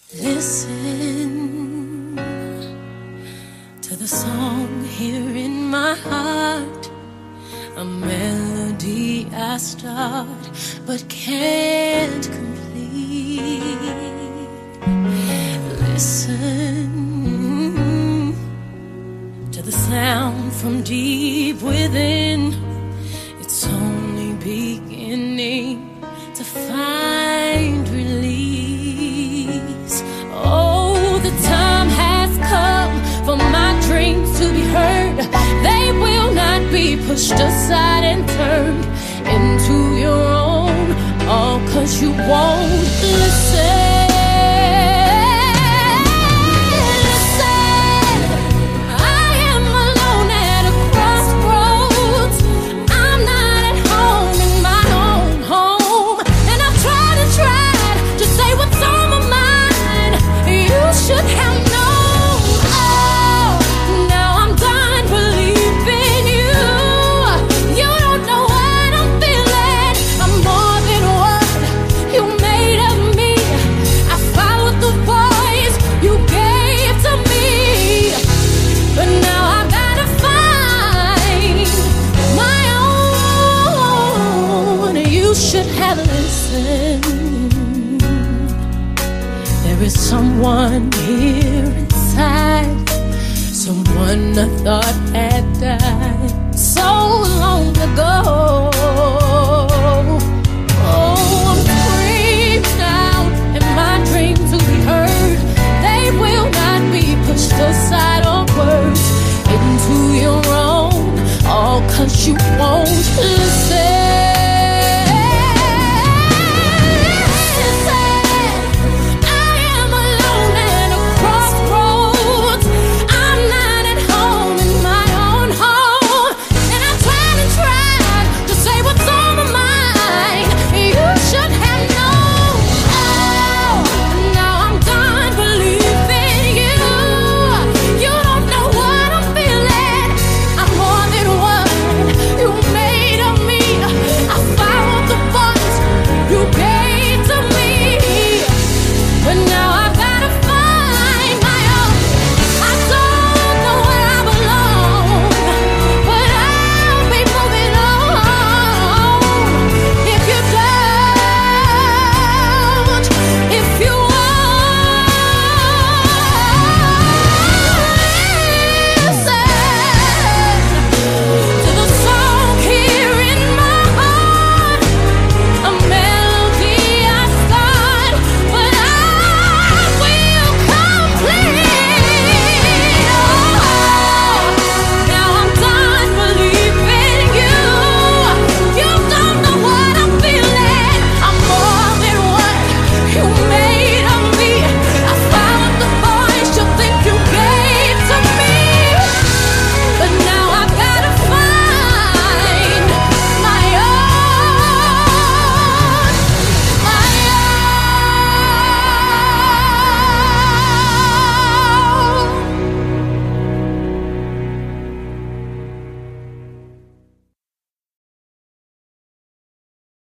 Listen to the song here in my heart, a melody I start but can't complete. Listen to the sound from deep within. It's only beginning to find release. Oh, the time has come for my dreams to be heard. They will not be pushed aside and turned into your own, all 'cause you won't listen. There is someone here inside, someone I thought had died so long ago. Oh, I'm screaming out and my dreams will be heard. They will not be pushed aside or words into your own, all 'cause you won't listen.